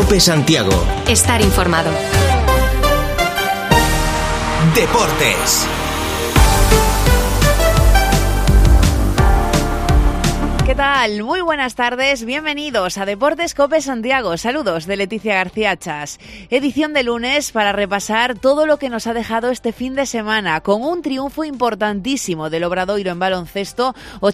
COPE Santiago. Estar informado. Deportes. ¿Qué tal? Muy buenas tardes, bienvenidos a Deportes COPE Santiago. Saludos de Leticia García Chas. Edición de lunes para repasar todo lo que nos ha dejado este fin de semana, con un triunfo importantísimo del Obradoiro en baloncesto,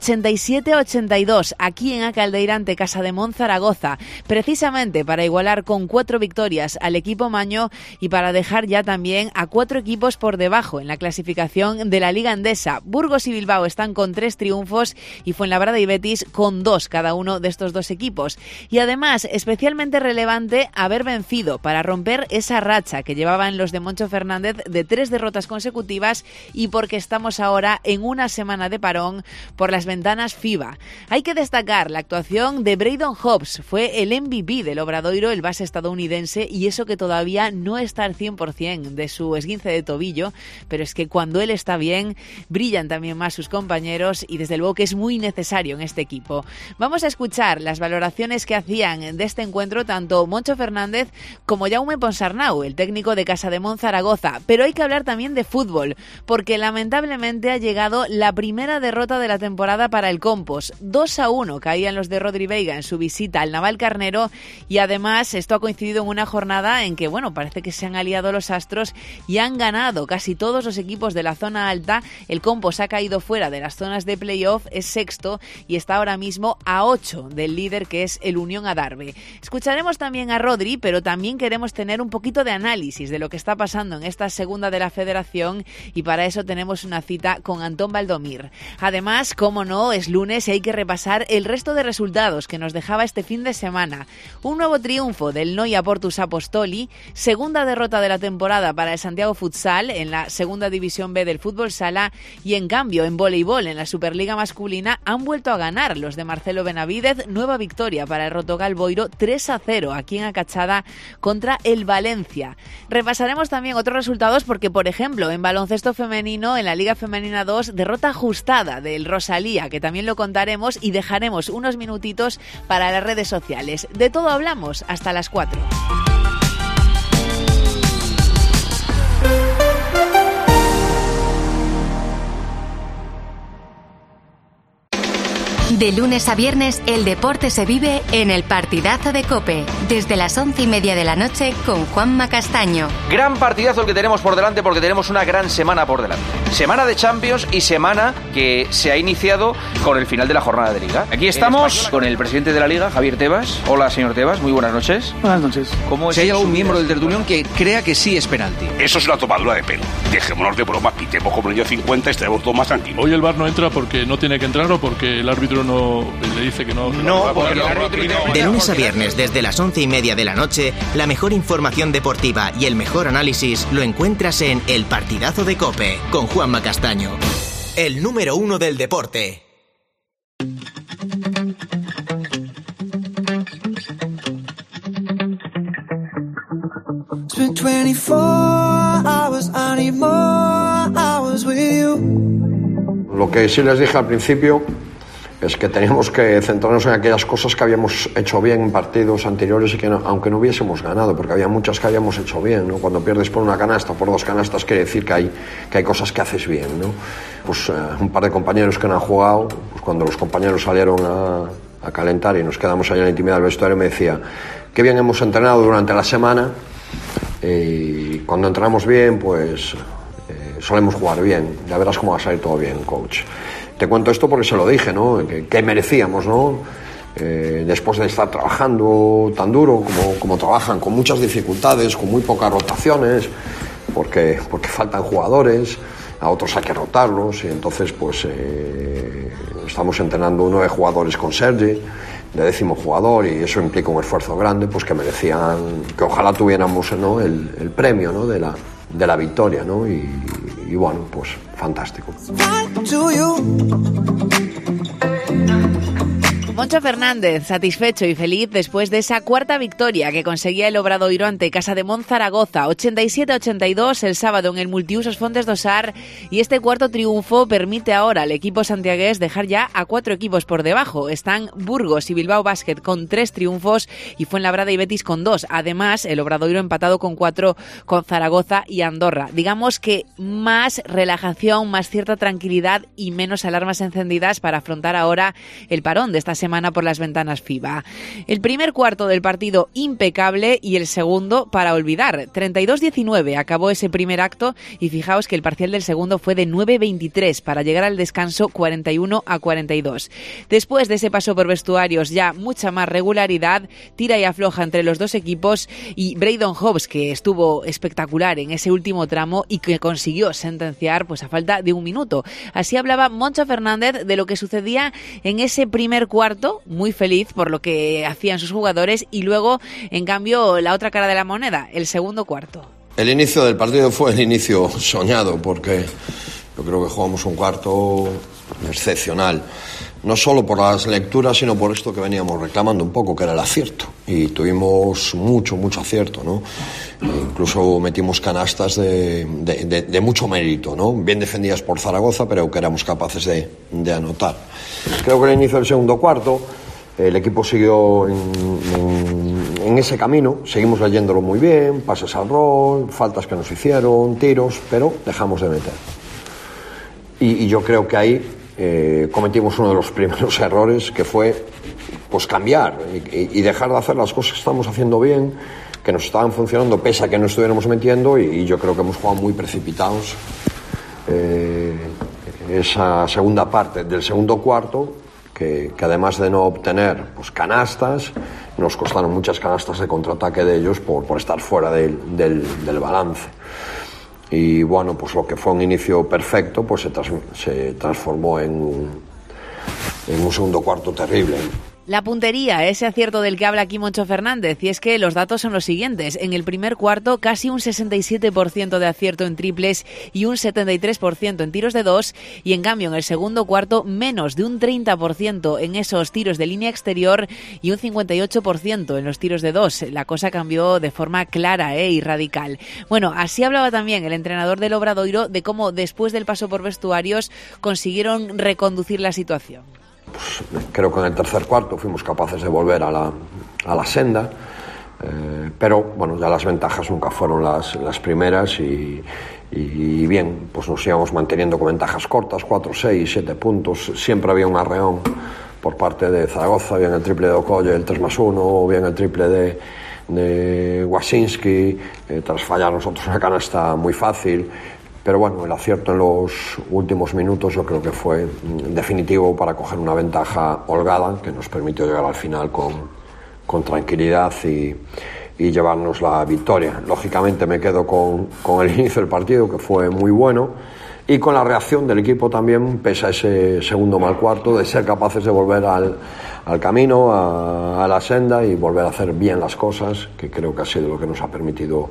87-82, aquí en A Caldeira ante Casademón Zaragoza, precisamente para igualar con 4 victorias al equipo maño y para dejar ya también a 4 equipos por debajo en la clasificación de la Liga Endesa. Burgos y Bilbao están con 3 triunfos y Fuenlabrada y Betis con 2 cada uno de estos 2 equipos. Y además, especialmente relevante haber vencido para romper esa racha que llevaban los de Moncho Fernández de 3 derrotas consecutivas y porque estamos ahora en una semana de parón por las ventanas FIBA. Hay que destacar la actuación de Braydon Hobbs, fue el MVP del Obradoiro, el base estadounidense, y eso que todavía no está al 100% de su esguince de tobillo, pero es que cuando él está bien, brillan también más sus compañeros y desde luego que es muy necesario en este equipo. Vamos a escuchar las valoraciones que hacían de este encuentro tanto Moncho Fernández como Jaume Ponsarnau, el técnico de Casademón Zaragoza. Pero hay que hablar también de fútbol, porque lamentablemente ha llegado la primera derrota de la temporada para el Compos. 2-1 caían los de Rodri Veiga en su visita al Navalcarnero y además esto ha coincidido en una jornada en que, bueno, parece que se han aliado los astros y han ganado casi todos los equipos de la zona alta. El Compos ha caído fuera de las zonas de playoff, es sexto y está ahora mismo a 8 del líder, que es el Unión Adarve. Escucharemos también a Rodri, pero también queremos tener un poquito de análisis de lo que está pasando en esta segunda de la Federación y para eso tenemos una cita con Antón Valdomir. Además, como no, es lunes y hay que repasar el resto de resultados que nos dejaba este fin de semana. Un nuevo triunfo del Noia Portus Apostoli, segunda derrota de la temporada para el Santiago Futsal en la segunda división B del fútbol sala y en cambio en voleibol en la Superliga masculina han vuelto a ganar los de Marcelo Benavídez, nueva victoria para el Rotogal Boiro, 3-0 aquí en Acachada contra el Valencia. Repasaremos también otros resultados porque, por ejemplo, en baloncesto femenino, en la Liga Femenina 2, derrota ajustada del Rosalía, que también lo contaremos y dejaremos unos minutitos para las redes sociales. De todo hablamos hasta las 4. De lunes a viernes, el deporte se vive en el partidazo de COPE, desde las 11:30 de la noche con Juanma Castaño. Gran partidazo el que tenemos por delante porque tenemos una gran semana por delante. Semana de Champions y semana que se ha iniciado con el final de la jornada de Liga. Aquí estamos con el presidente de la Liga, Javier Tebas. Hola, señor Tebas, muy buenas noches. Buenas noches. Si hay algún miembro del tertulión que crea que sí es penalti. Eso es una tomadura de pelo. Dejémonos de broma, pitemos como niño 50 y estaremos todos más tranquilos. Hoy el VAR no entra porque no tiene que entrar o porque el árbitro no le dice que no. No, porque el árbitro... De lunes a viernes desde las 11:30 de la noche, la mejor información deportiva y el mejor análisis lo encuentras en El Partidazo de COPE con Juanma Castaño, el número 1 del deporte. Lo que sí les dije al principio es que teníamos que centrarnos en aquellas cosas que habíamos hecho bien en partidos anteriores y que aunque no hubiésemos ganado, porque había muchas que habíamos hecho bien, ¿no? Cuando pierdes por una canasta o por 2 canastas quiere decir que hay cosas que haces bien, ¿no? Pues un par de compañeros que no han jugado, pues cuando los compañeros salieron a calentar y nos quedamos allá en la intimidad del vestuario, me decía qué bien hemos entrenado durante la semana y cuando entrenamos bien pues solemos jugar bien, ya verás cómo va a salir todo bien, coach. Te cuento esto porque se lo dije, ¿no? Que merecíamos, ¿no? Después de estar trabajando tan duro como trabajan, con muchas dificultades, con muy pocas rotaciones, porque faltan jugadores, a otros hay que rotarlos, y entonces pues estamos entrenando 9 jugadores con Sergi, de 10º jugador, y eso implica un esfuerzo grande, pues que merecían, que ojalá tuviéramos, ¿no? el premio, ¿no? de la victoria, ¿no? Y bueno, pues fantástico. Moncho Fernández, satisfecho y feliz después de esa cuarta victoria que conseguía el Obradoiro ante Casa de Monzaragoza, 87-82 el sábado en el Multiusos Fontes do Sar, y este cuarto triunfo permite ahora al equipo santiagués dejar ya a 4 equipos por debajo. Están Burgos y Bilbao Basket con 3 triunfos y Fuenlabrada y Betis con 2. Además, el Obradoiro empatado con 4 con Zaragoza y Andorra. Digamos que más relajación, más cierta tranquilidad y menos alarmas encendidas para afrontar ahora el parón de esta semana por las ventanas FIBA. El primer cuarto del partido impecable y el segundo para olvidar. 32-19 acabó ese primer acto y fijaos que el parcial del segundo fue de 9-23 para llegar al descanso 41-42. Después de ese paso por vestuarios, ya mucha más regularidad, tira y afloja entre los dos equipos, y Braydon Hobbs, que estuvo espectacular en ese último tramo y que consiguió sentenciar pues a falta de un minuto. Así hablaba Moncho Fernández de lo que sucedía en ese primer cuarto, muy feliz por lo que hacían sus jugadores, y luego, en cambio, la otra cara de la moneda, el segundo cuarto. El inicio del partido fue el inicio soñado, porque yo creo que jugamos un cuarto excepcional. No solo por las lecturas, sino por esto que veníamos reclamando un poco, que era el acierto. Y tuvimos mucho acierto, ¿no? Incluso metimos canastas de mucho mérito, ¿no? Bien defendidas por Zaragoza, pero que éramos capaces de anotar. Creo que al inicio del segundo cuarto el equipo siguió en ese camino. Seguimos leyéndolo muy bien, pases al rol, faltas que nos hicieron, tiros, pero dejamos de meter. Y yo creo que ahí cometimos uno de los primeros errores, que fue pues cambiar y dejar de hacer las cosas que estamos haciendo bien, que nos estaban funcionando pese a que no estuviéramos metiendo, y yo creo que hemos jugado muy precipitados esa segunda parte del segundo cuarto, que además de no obtener pues canastas, nos costaron muchas canastas de contraataque de ellos por estar fuera del balance. Y bueno, pues lo que fue un inicio perfecto pues se transformó en un segundo cuarto terrible. La puntería, ese acierto del que habla aquí Moncho Fernández, y es que los datos son los siguientes. En el primer cuarto, casi un 67% de acierto en triples y un 73% en tiros de 2, y en cambio en el segundo cuarto, menos de un 30% en esos tiros de línea exterior y un 58% en los tiros de 2. La cosa cambió de forma clara y radical. Bueno, así hablaba también el entrenador del Obradoiro de cómo después del paso por vestuarios consiguieron reconducir la situación. Pues creo que en el tercer cuarto fuimos capaces de volver a la senda, pero bueno, ya las ventajas nunca fueron las primeras, y bien, pues nos íbamos manteniendo con ventajas cortas, 4, 6, 7 puntos. Siempre había un arreón por parte de Zaragoza, bien el triple de Okoye, el 3+1, o bien el triple de Wasinski, tras fallar nosotros una canasta muy fácil. Pero bueno, el acierto en los últimos minutos yo creo que fue definitivo para coger una ventaja holgada que nos permitió llegar al final con tranquilidad y llevarnos la victoria. Lógicamente me quedo con el inicio del partido, que fue muy bueno, y con la reacción del equipo también, pese a ese segundo mal cuarto, de ser capaces de volver al camino, a la senda, y volver a hacer bien las cosas, que creo que ha sido lo que nos ha permitido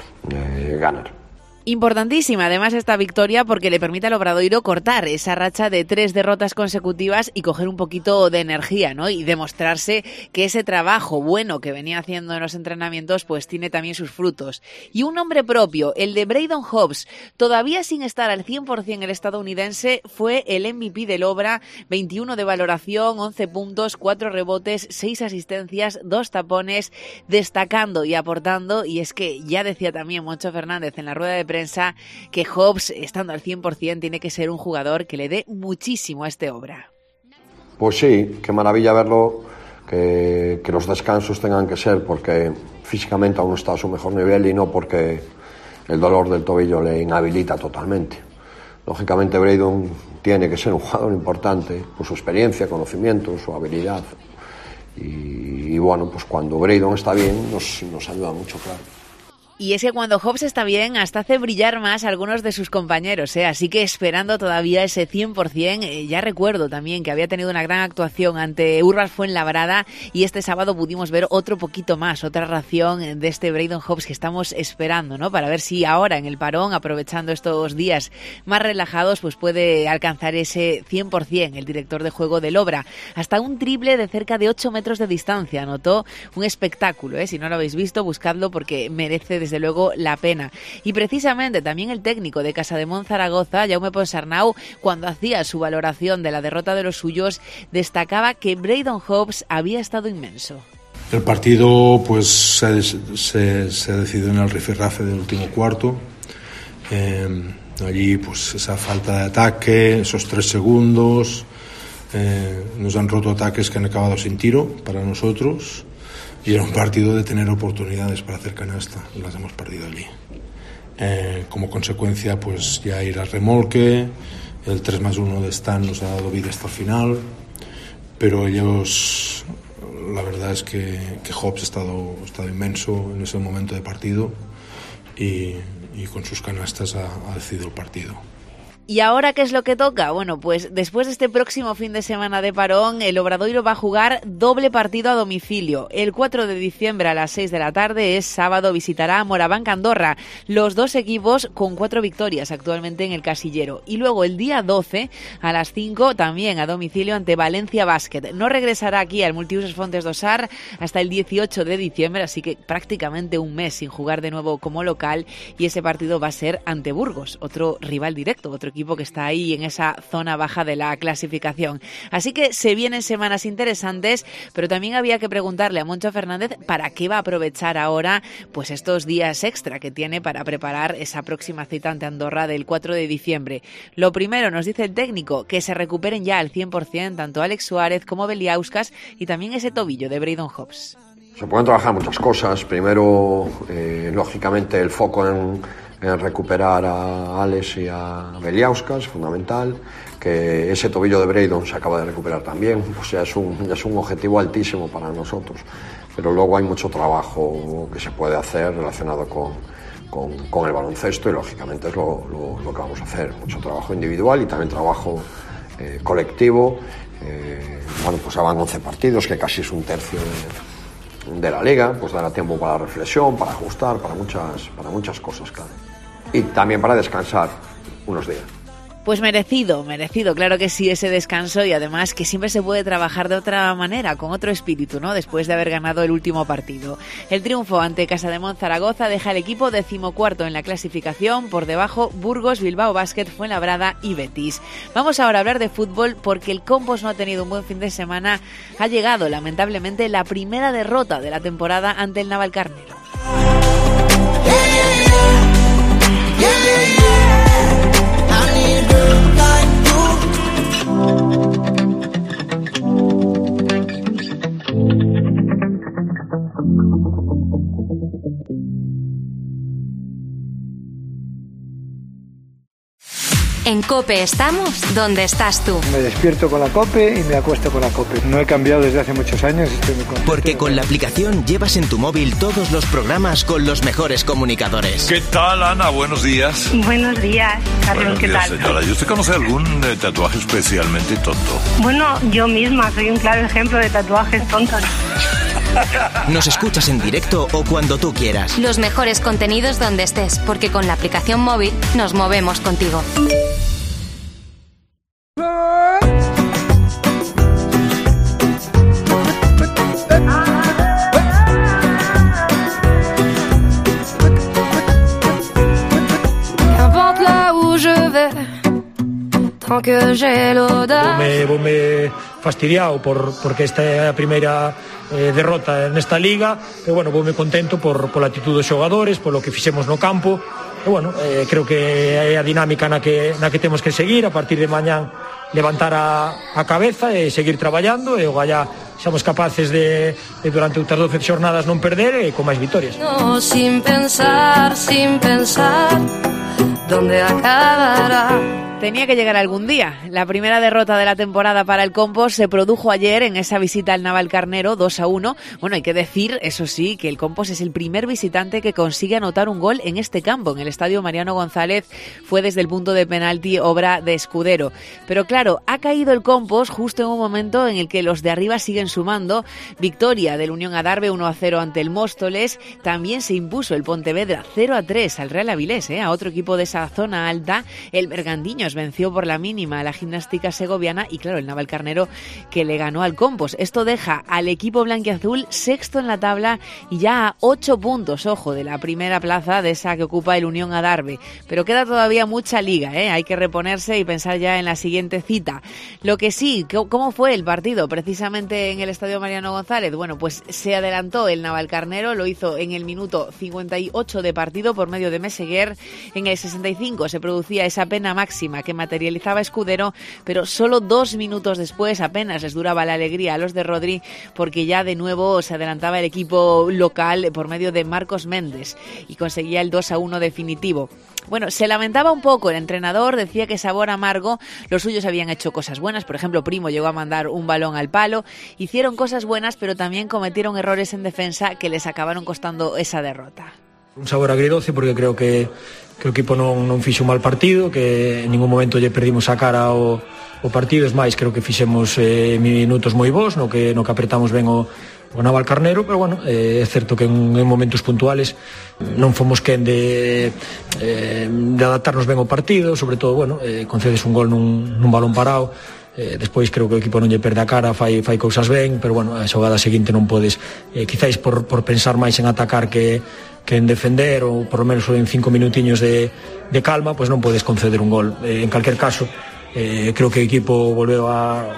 ganar. Importantísima además esta victoria, porque le permite al Obradoiro cortar esa racha de 3 derrotas consecutivas y coger un poquito de energía, ¿no? Y demostrarse que ese trabajo bueno que venía haciendo en los entrenamientos pues tiene también sus frutos. Y un nombre propio, el de Braydon Hobbs, todavía sin estar al 100% el estadounidense, fue el MVP del Obra, 21 de valoración, 11 puntos, 4 rebotes, 6 asistencias, 2 tapones, destacando y aportando. Y es que ya decía también Moncho Fernández en la rueda de prensa que Hobbs, estando al 100%, tiene que ser un jugador que le dé muchísimo a este Obra. Pues sí, qué maravilla verlo, que los descansos tengan que ser porque físicamente aún está a su mejor nivel y no porque el dolor del tobillo le inhabilita totalmente. Lógicamente Braydon tiene que ser un jugador importante por su experiencia, conocimiento, su habilidad, y bueno, pues cuando Braydon está bien nos ayuda mucho, claro. Y es que cuando Hobbs está bien, hasta hace brillar más a algunos de sus compañeros, ¿eh? Así que esperando todavía ese 100%, ya recuerdo también que había tenido una gran actuación ante Urbas Fuenlabrada y este sábado pudimos ver otro poquito más, otra ración de este Braden Hobbs que estamos esperando, ¿no? Para ver si ahora en el parón, aprovechando estos días más relajados, pues puede alcanzar ese 100%, el director de juego del Obra. Hasta un triple de cerca de 8 metros de distancia, anotó un espectáculo, ¿eh? Si no lo habéis visto, buscadlo porque merece desde luego la pena. Y precisamente también el técnico de Casademont Zaragoza, Jaume Ponsarnau, cuando hacía su valoración de la derrota de los suyos, destacaba que Braden Hobbs había estado inmenso. El partido pues se decidió en el rifirrafe del último cuarto. Allí pues esa falta de ataque, esos 3 segundos, nos han roto ataques que han acabado sin tiro para nosotros. Y era un partido de tener oportunidades para hacer canasta, y las hemos perdido allí. Como consecuencia, pues ya ir al remolque, el 3+1 de Stan nos ha dado vida hasta el final, pero ellos, la verdad es que Hobbs ha estado inmenso en ese momento de partido y con sus canastas ha decidido el partido. ¿Y ahora qué es lo que toca? Bueno, pues después de este próximo fin de semana de parón, el Obradoiro va a jugar doble partido a domicilio. El 4 de diciembre a las 6 de la tarde, es sábado, visitará a Morabanc Andorra. Los dos equipos con 4 victorias actualmente en el casillero. Y luego el día 12 a las 5 también a domicilio ante Valencia Basket. No regresará aquí al Multiusos Fontes do Sar hasta el 18 de diciembre, así que prácticamente un mes sin jugar de nuevo como local. Y ese partido va a ser ante Burgos, otro rival directo, otro equipo que está ahí en esa zona baja de la clasificación. Así que se vienen semanas interesantes, pero también había que preguntarle a Moncho Fernández para qué va a aprovechar ahora pues estos días extra que tiene para preparar esa próxima cita ante Andorra del 4 de diciembre. Lo primero, nos dice el técnico, que se recuperen ya al 100% tanto Alex Suárez como Beliauskas y también ese tobillo de Braden Hobbs. Se pueden trabajar muchas cosas. Primero, lógicamente, el foco en recuperar a Alex y a Beliauskas, fundamental, que ese tobillo de Braden se acaba de recuperar también, o sea, es un objetivo altísimo para nosotros, pero luego hay mucho trabajo que se puede hacer relacionado con el baloncesto y lógicamente es lo que vamos a hacer, mucho trabajo individual y también trabajo colectivo. Bueno, pues ya van 11 partidos, que casi es un tercio de la liga, pues dará tiempo para la reflexión, para ajustar, para muchas cosas, claro. Y también para descansar unos días. Pues merecido, claro que sí, ese descanso, y además que siempre se puede trabajar de otra manera, con otro espíritu, ¿no? Después de haber ganado el último partido. El triunfo ante Casademont Zaragoza deja al equipo 14º en la clasificación, por debajo Burgos, Bilbao Basket, Fuenlabrada y Betis. Vamos ahora a hablar de fútbol porque el Compos no ha tenido un buen fin de semana. Ha llegado lamentablemente la primera derrota de la temporada ante el Navalcarnero. En COPE estamos donde estás tú. Me despierto con la COPE y me acuesto con la COPE. No he cambiado desde hace muchos años. Estoy muy contento. Porque con la aplicación llevas en tu móvil todos los programas con los mejores comunicadores. ¿Qué tal, Ana? Buenos días. Buenos días, Carlos. Buenos ¿Qué días, tal? señora. ¿Y usted conoce algún tatuaje especialmente tonto? Bueno, yo misma soy un claro ejemplo de tatuajes tontos. Nos escuchas en directo o cuando tú quieras. Los mejores contenidos donde estés, porque con la aplicación móvil nos movemos contigo. Voume fastidiado porque esta é a primeira derrota nesta liga, pero bueno, voume contento pola actitud dos xogadores, polo que fixemos no campo, e bueno, creo que é a dinámica na que temos que seguir. A partir de mañán levantar a cabeza e seguir traballando, e ogallá somos capaces de durante outras 12 xornadas non perder e con máis vitorias. No, sin pensar, donde acabará. Tenía que llegar algún día. La primera derrota de la temporada para el Compos se produjo ayer en esa visita al Navalcarnero, 2-1. Bueno, hay que decir, eso sí, que el Compos es el primer visitante que consigue anotar un gol en este campo. En el estadio Mariano González fue desde el punto de penalti obra de Escudero. Pero claro, ha caído el Compos justo en un momento en el que los de arriba siguen sumando. Victoria del Unión Adarve 1-0 ante el Móstoles. También se impuso el Pontevedra 0-3 al Real Avilés, a otro equipo de esa zona alta. El Bergantiños venció por la mínima a la Gimnástica Segoviana y claro, el Navalcarnero que le ganó al Compos. Esto deja al equipo blanquiazul sexto en la tabla y ya a 8 puntos, ojo, de la primera plaza de esa que ocupa el Unión Adarve. Pero queda todavía mucha liga, hay que reponerse y pensar ya en la siguiente cita. Lo que sí, ¿cómo fue el partido? Precisamente en el estadio Mariano González, bueno, pues se adelantó el Navalcarnero, lo hizo en el minuto 58 de partido por medio de Meseguer. En el 65 se producía esa pena máxima que materializaba Escudero, pero solo 2 minutos después apenas les duraba la alegría a los de Rodri, porque ya de nuevo se adelantaba el equipo local por medio de Marcos Méndez y conseguía el 2-1 definitivo. Bueno, se lamentaba un poco el entrenador, decía que sabor amargo. Los suyos habían hecho cosas buenas, por ejemplo, Primo llegó a mandar un balón al palo, hicieron cosas buenas, pero también cometieron errores en defensa que les acabaron costando esa derrota. Un sabor agridoce porque creo que o equipo non fixo un mal partido, que en ningún momento lle perdimos a cara o partido, es máis, creo que fixemos minutos moi bons, no que apretamos ben o Navalcarnero, pero bueno, é certo que en momentos puntuales non fomos quen de adaptarnos ben ao partido, sobre todo, bueno, concedes un gol nun balón parado. Despois creo que o equipo non lle perde a cara, fai cousas ben, pero bueno, a xogada seguinte non podes, quizáis por pensar máis en atacar que en defender, ou por lo menos en 5 minutiños de calma, pois non podes conceder un gol. En calquer caso, creo que o equipo volveu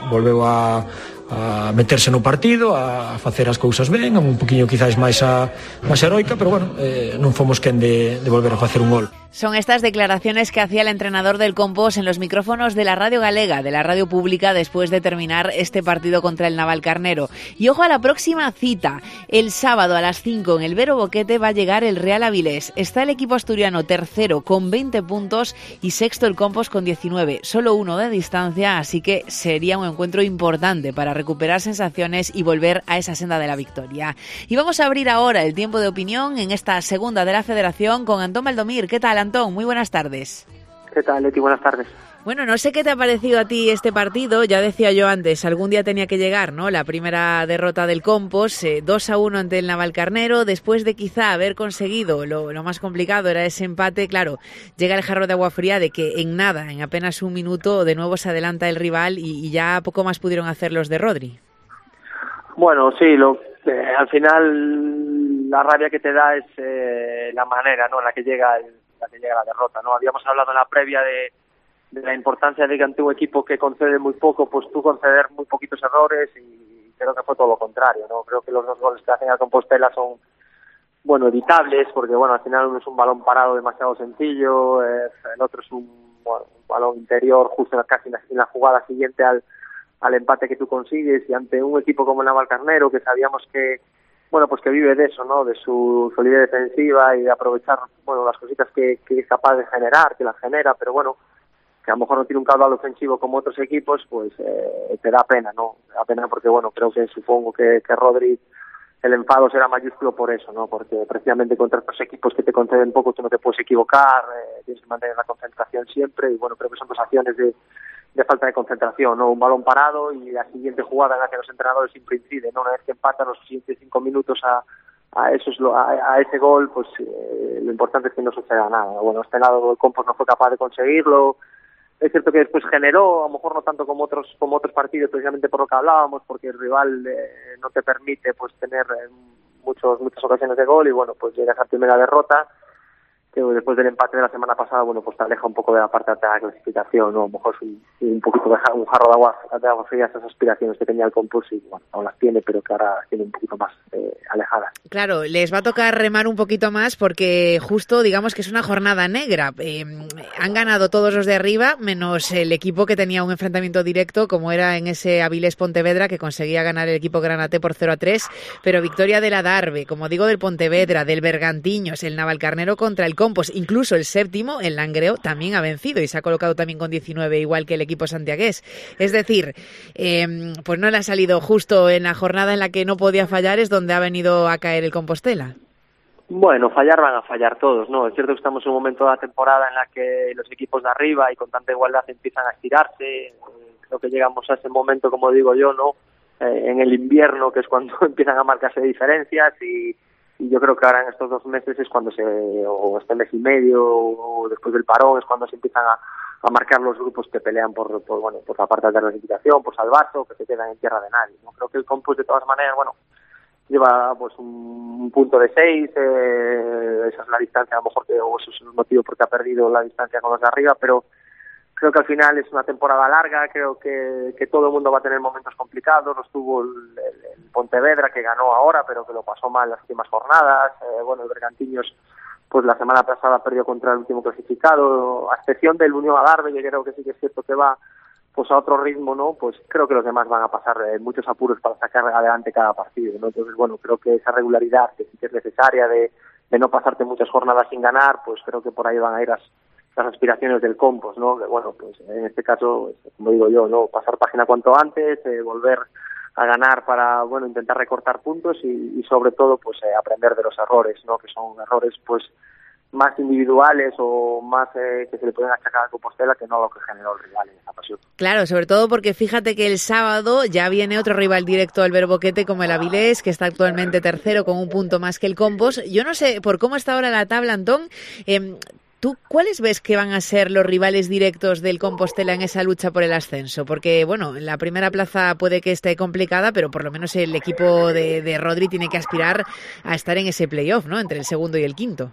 a meterse no partido, a facer as cousas ben, un poquinho quizás máis heroica, pero bueno, non fomos quen de volver a facer un gol. Son estas declaraciones que hacía el entrenador del Compos en los micrófonos de la radio galega, de la radio pública, después de terminar este partido contra el Navalcarnero. Y ojo a la próxima cita. El sábado a las 5 en el Vero Boquete va a llegar el Real Avilés. Está el equipo asturiano tercero con 20 puntos y sexto el Compos con 19. Solo uno de distancia, así que sería un encuentro importante para recuperar sensaciones y volver a esa senda de la victoria. Y vamos a abrir ahora el tiempo de opinión en esta segunda de la Federación con Antón Valdomir. ¿Qué tal, Antón? Muy buenas tardes. ¿Qué tal, Leti? Buenas tardes. Bueno, no sé qué te ha parecido a ti este partido. Ya decía yo antes, algún día tenía que llegar, ¿no? La primera derrota del Compos, 2-1 ante el Navalcarnero, después de quizá haber conseguido lo más complicado era ese empate. Claro, llega el jarro de agua fría de que en nada, en apenas un minuto, de nuevo se adelanta el rival y ya poco más pudieron hacer los de Rodri. Bueno, sí, al final la rabia que te da es la manera, ¿no?, en la que llega la derrota, ¿no? Habíamos hablado en la previa de la importancia de que ante un equipo que concede muy poco, pues tú conceder muy poquitos errores, y creo que fue todo lo contrario, ¿no? Creo que los 2 goles que hacen a Compostela son, bueno, evitables, porque bueno, al final uno es un balón parado demasiado sencillo, el otro es un balón interior justo casi en la jugada siguiente al empate que tú consigues, y ante un equipo como el Navalcarnero, que sabíamos que, bueno, pues que vive de eso, ¿no?, de su solidez defensiva y de aprovechar, bueno, las cositas que es capaz de generar, que las genera, pero bueno, que a lo mejor no tiene un caudal ofensivo como otros equipos, pues te da pena, ¿no? Te da pena porque, bueno, creo que supongo que Rodri, el enfado será mayúsculo por eso, ¿no? Porque precisamente contra estos equipos que te conceden poco tú no te puedes equivocar, tienes que mantener la concentración siempre, y bueno, creo que son 2 acciones de falta de concentración, ¿no? Un balón parado y la siguiente jugada en la que los entrenadores siempre inciden, ¿no? Una vez que empatan los siguientes 5 minutos a ese gol, pues lo importante es que no suceda nada. Bueno, este lado el Compos no fue capaz de conseguirlo. Es cierto que después generó, a lo mejor no tanto como otros partidos, precisamente por lo que hablábamos, porque el rival no te permite pues tener muchas ocasiones de gol, y bueno, pues llegas a primera derrota, que después del empate de la semana pasada, bueno, pues te aleja un poco de la parte de la clasificación, ¿no? A lo mejor un poquito de un jarro de agua fría, esas aspiraciones que tenía el Compos, y bueno, aún las tiene, pero que ahora tiene un poquito más alejadas. Claro, les va a tocar remar un poquito más porque justo, digamos que es una jornada negra. Han ganado todos los de arriba, menos el equipo que tenía un enfrentamiento directo, como era en ese Avilés Pontevedra, que conseguía ganar el equipo Granate por 0-3, pero victoria del Adarve, como digo, del Pontevedra, del Bergantiños, el Navalcarnero contra el Compos. Compos. Incluso el séptimo, el Langreo, también ha vencido y se ha colocado también con 19, igual que el equipo santiagués. Es decir, pues no le ha salido justo en la jornada en la que no podía fallar, es donde ha venido a caer el Compostela. Bueno, fallar van a fallar todos, ¿no? Es cierto que estamos en un momento de la temporada en la que los equipos de arriba y con tanta igualdad empiezan a estirarse. Creo que llegamos a ese momento, como digo yo, ¿no? En el invierno, que es cuando empiezan a marcarse diferencias y yo creo que ahora en estos 2 meses es cuando o este mes y medio, o después del parón, es cuando se empiezan a marcar los grupos que pelean por la parte de la clasificación, por salvarse o que se quedan en tierra de nadie, ¿no? Creo que el Compos, de todas maneras, lleva pues un punto de 6, esa es la distancia, a lo mejor o eso es el motivo porque ha perdido la distancia con los de arriba, pero creo que al final es una temporada larga, creo que todo el mundo va a tener momentos complicados, los tuvo el Pontevedra, que ganó ahora, pero que lo pasó mal las últimas jornadas, el Bergantiños, pues la semana pasada perdió contra el último clasificado, a excepción del Unión Adarve, que creo que sí que es cierto que va pues a otro ritmo, ¿no? Pues creo que los demás van a pasar muchos apuros para sacar adelante cada partido, ¿no? Entonces, creo que esa regularidad que sí que es necesaria de no pasarte muchas jornadas sin ganar, pues creo que por ahí van a ir las aspiraciones del Compos, ¿no? Que pues en este caso, como digo yo, ¿no? Pasar página cuanto antes, volver a ganar para, intentar recortar puntos y sobre todo, pues aprender de los errores, ¿no? Que son errores, pues más individuales o más que se le pueden achacar a Compostela que no lo que generó el rival en esa ocasión. Claro, sobre todo porque fíjate que el sábado ya viene otro rival directo al Verboquete como el Avilés, que está actualmente tercero con un punto más que el Compos. Yo no sé por cómo está ahora la tabla, Antón. ¿Tú cuáles ves que van a ser los rivales directos del Compostela en esa lucha por el ascenso? Porque, la primera plaza puede que esté complicada, pero por lo menos el equipo de Rodri tiene que aspirar a estar en ese playoff, ¿no? Entre el segundo y el quinto.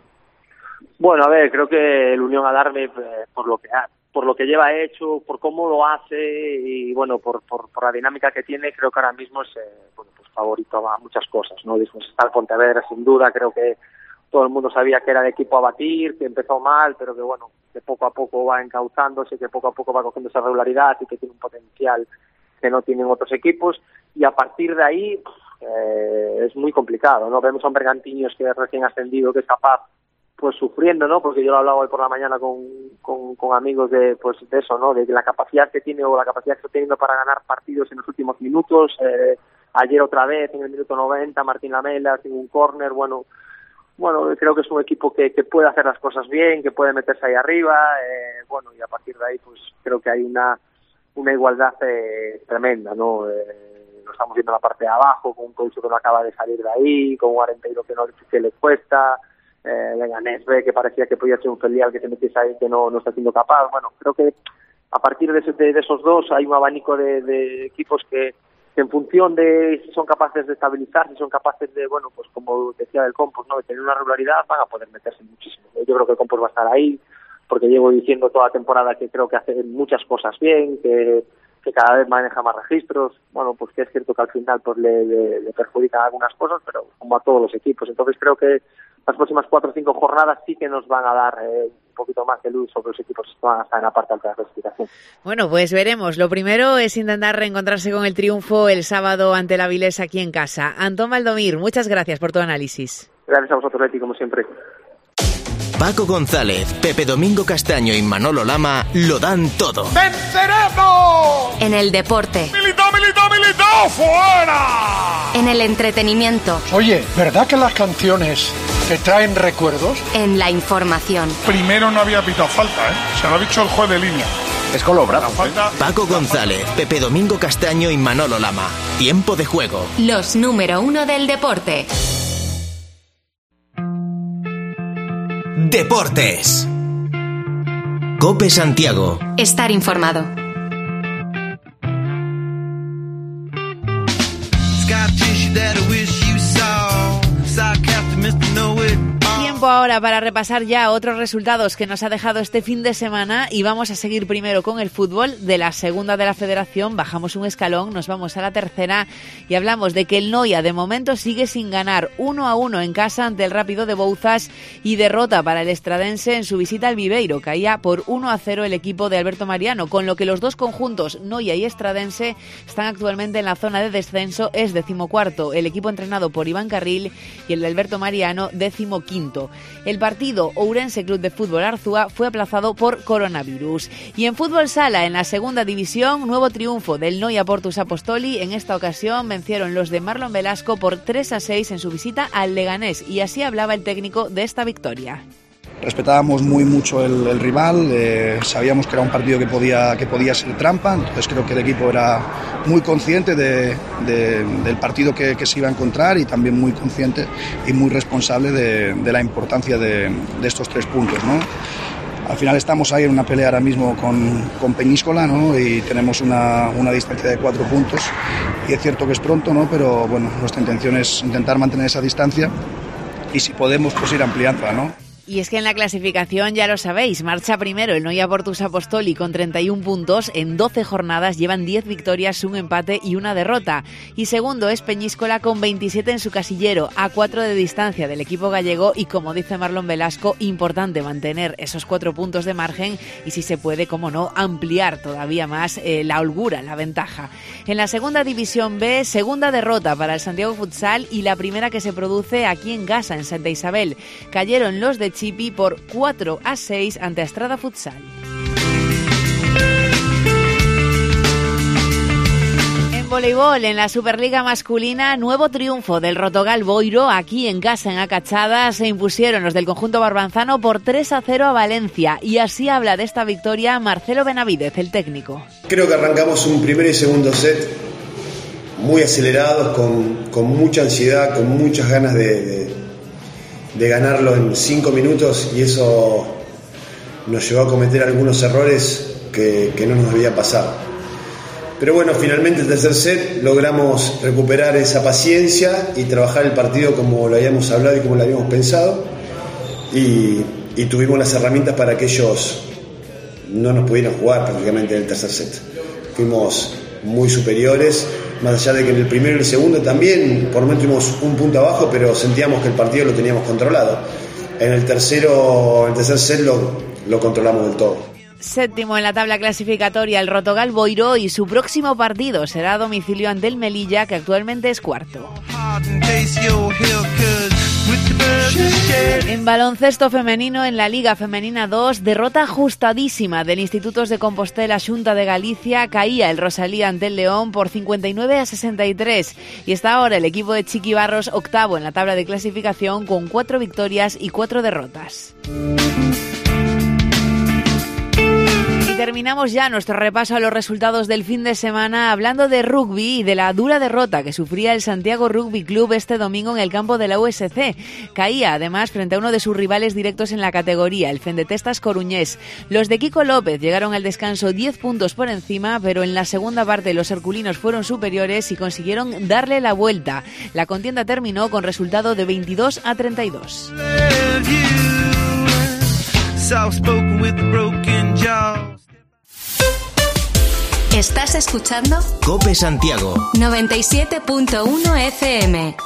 Creo que el Unión Adarve, por lo que lleva hecho, por cómo lo hace y por la dinámica que tiene, creo que ahora mismo es pues favorito a muchas cosas, ¿no? Después está el Pontevedra, sin duda, creo que todo el mundo sabía que era el equipo a batir, que empezó mal, pero que poco a poco va encauzándose, que poco a poco va cogiendo esa regularidad y que tiene un potencial que no tienen otros equipos, y a partir de ahí es muy complicado, ¿no? Vemos a un Bergantiños que es recién ascendido, que es capaz, pues sufriendo, ¿no? Porque yo lo hablaba hoy por la mañana con amigos de eso, ¿no? De la capacidad que tiene o la capacidad que está teniendo para ganar partidos en los últimos minutos. Ayer otra vez, en el minuto 90, Martín Lamela, en un córner, creo que es un equipo que puede hacer las cosas bien, que puede meterse ahí arriba, y a partir de ahí, pues creo que hay una igualdad tremenda, ¿no? Lo estamos viendo en la parte de abajo, con un Couso que no acaba de salir de ahí, con un Arenteiro que le cuesta, Leganés B, que parecía que podía ser un filial que se metiese ahí, que no está siendo capaz. Creo que a partir de esos dos hay un abanico de equipos que en función de si son capaces de estabilizar, si son capaces de, pues como decía del Compos, ¿no? De tener una regularidad, van a poder meterse muchísimo. Yo creo que el Compos va a estar ahí, porque llevo diciendo toda la temporada que creo que hace muchas cosas bien, que cada vez maneja más registros, pues que es cierto que al final pues le perjudican algunas cosas, pero como a todos los equipos. Entonces creo que las próximas 4 o 5 jornadas sí que nos van a dar un poquito más de luz sobre los equipos que van a estar en la parte alta de la clasificación. Pues veremos. Lo primero es intentar reencontrarse con el triunfo el sábado ante el Avilés aquí en casa. Antón Valdomir, muchas gracias por tu análisis. Gracias a vosotros, Leti, como siempre. Paco González, Pepe Domingo Castaño y Manolo Lama lo dan todo. ¡Venceremos! En el deporte. ¡Militao, fuera! En el entretenimiento. Oye, ¿verdad que las canciones te traen recuerdos? En la información. Primero no había pitado falta, Se lo ha dicho el juez de línea. Es con los brazos. Paco González, Pepe Domingo Castaño y Manolo Lama. Tiempo de juego. Los número 1 del deporte. Deportes. COPE Santiago. Estar informado. Tiempo ahora para repasar ya otros resultados que nos ha dejado este fin de semana y vamos a seguir primero con el fútbol de la segunda de la Federación. Bajamos un escalón, nos vamos a la tercera y hablamos de que el Noia de momento sigue sin ganar, 1-1 en casa ante el Rápido de Bouzas y derrota para el estradense en su visita al Viveiro. Caía por 1-0 el equipo de Alberto Mariano, con lo que los dos conjuntos, Noia y estradense, están actualmente en la zona de descenso, es 14º, el equipo entrenado por Iván Carril y el de Alberto Mariano 15º. El partido Ourense Club de Fútbol Arzúa fue aplazado por coronavirus. Y en fútbol sala, en la segunda división, nuevo triunfo del Noia Portus Apostoli. En esta ocasión vencieron los de Marlon Velasco por 3-6 en su visita al Leganés, y así hablaba el técnico de esta victoria. Respetábamos muy mucho el rival, sabíamos que era un partido que podía ser trampa, entonces creo que el equipo era muy consciente del partido que se iba a encontrar, y también muy consciente y muy responsable de la importancia de estos 3 puntos, ¿no? Al final estamos ahí en una pelea ahora mismo con Peñíscola, ¿no? Y tenemos una distancia de 4 puntos, y es cierto que es pronto, ¿no? Pero bueno, nuestra intención es intentar mantener esa distancia y, si podemos, pues ir ampliándola, ¿no? Y es que en la clasificación, ya lo sabéis, marcha primero el Noia Portus Apostoli con 31 puntos. En 12 jornadas llevan 10 victorias, un empate y una derrota. Y segundo es Peñíscola con 27 en su casillero, a 4 de distancia del equipo gallego. Y como dice Marlon Velasco, importante mantener esos 4 puntos de margen y, si se puede, como no, ampliar todavía más la holgura, la ventaja. En la segunda división B, segunda derrota para el Santiago Futsal, y la primera que se produce aquí en Gasa, en Santa Isabel. Cayeron los de Chipi por 4-6 ante Estrada Futsal. En voleibol, en la Superliga masculina, nuevo triunfo del Rotogal Boiro. Aquí en casa, en Acachada, se impusieron los del conjunto barbanzano por 3-0 a Valencia, y así habla de esta victoria Marcelo Benavidez, el técnico. Creo que arrancamos un primer y segundo set muy acelerados, con mucha ansiedad, con muchas ganas de ganarlo en 5 minutos, y eso nos llevó a cometer algunos errores que no nos debía pasar. Pero bueno, finalmente el tercer set logramos recuperar esa paciencia y trabajar el partido como lo habíamos hablado y como lo habíamos pensado, y tuvimos las herramientas para que ellos no nos pudieran jugar prácticamente en el tercer set. Fuimos muy superiores, más allá de que en el primero y el segundo también por lo menos tuvimos un punto abajo, pero sentíamos que el partido lo teníamos controlado. En el tercer set lo controlamos del todo. Séptimo en la tabla clasificatoria el Rotogal Boiro, y su próximo partido será a domicilio ante el Melilla, que actualmente es cuarto. En baloncesto femenino, en la Liga Femenina 2, derrota ajustadísima del Institutos de Compostela Xunta de Galicia. Caía el Rosalía ante el León por 59-63, y está ahora el equipo de Chiqui Barros octavo en la tabla de clasificación con 4 victorias y 4 derrotas. Terminamos ya nuestro repaso a los resultados del fin de semana hablando de rugby y de la dura derrota que sufría el Santiago Rugby Club este domingo en el campo de la USC. Caía además frente a uno de sus rivales directos en la categoría, el Fendetestas coruñés. Los de Kiko López llegaron al descanso 10 puntos por encima, pero en la segunda parte los herculinos fueron superiores y consiguieron darle la vuelta. La contienda terminó con resultado de 22-32. ¿Estás escuchando? COPE Santiago 97.1 FM.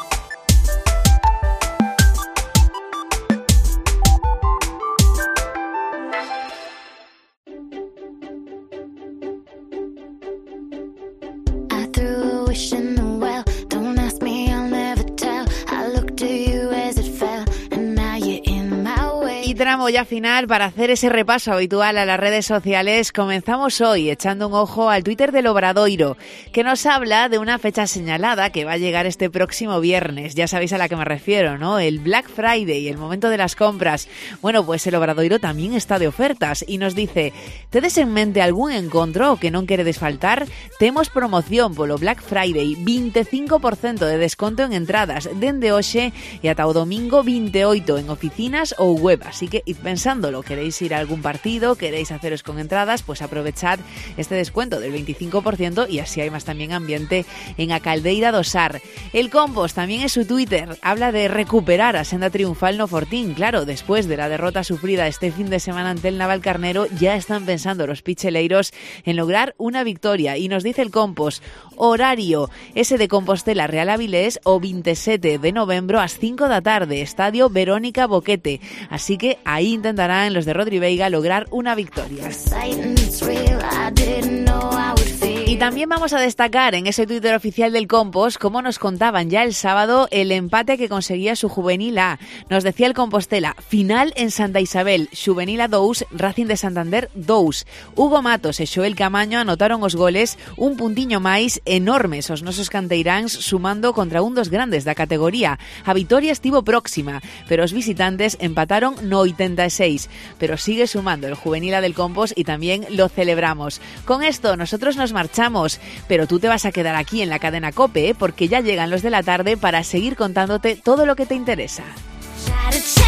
Tramo ya final para hacer ese repaso habitual a las redes sociales. Comenzamos hoy echando un ojo al Twitter del Obradoiro, que nos habla de una fecha señalada que va a llegar este próximo viernes. Ya sabéis a la que me refiero, ¿no? El Black Friday, el momento de las compras. Bueno, pues el Obradoiro también está de ofertas y nos dice: ¿tedes en mente algún encontro que non queredes faltar? Temos promoción polo Black Friday, 25% de desconto en entradas dende hoxe e ata o domingo 28 en oficinas ou web. Así que id pensándolo, queréis ir a algún partido, queréis haceros con entradas, pues aprovechad este descuento del 25% y así hay más también ambiente en a Caldeira do Sar. El Compost también en su Twitter habla de recuperar a senda triunfal no Fortín. Claro, después de la derrota sufrida este fin de semana ante el Navalcarnero, ya están pensando los picheleiros en lograr una victoria. Y nos dice el Compost: horario ese de Compostela Real Avilés o 27 de novembro a 5 da tarde, Estadio Verónica Boquete. Así que ahí intentarán los de Rodri Veiga lograr una victoria. Y también vamos a destacar en ese Twitter oficial del Compos cómo nos contaban ya el sábado el empate que conseguía su Juvenil A. Nos decía el Compostela, final en Santa Isabel, Juvenil A 2, Racing de Santander 2. Hugo Matos e Xoel Camaño anotaron os goles, un puntiño máis enormes os nosos canteiráns sumando contra un dos grandes da categoría. A vitoria estivo próxima, pero os visitantes empataron no 86. Pero sigue sumando el Juvenil A del Compos y también lo celebramos. Con esto nosotros nos marchamos, pero tú te vas a quedar aquí en la cadena COPE, porque ya llegan los de la tarde para seguir contándote todo lo que te interesa.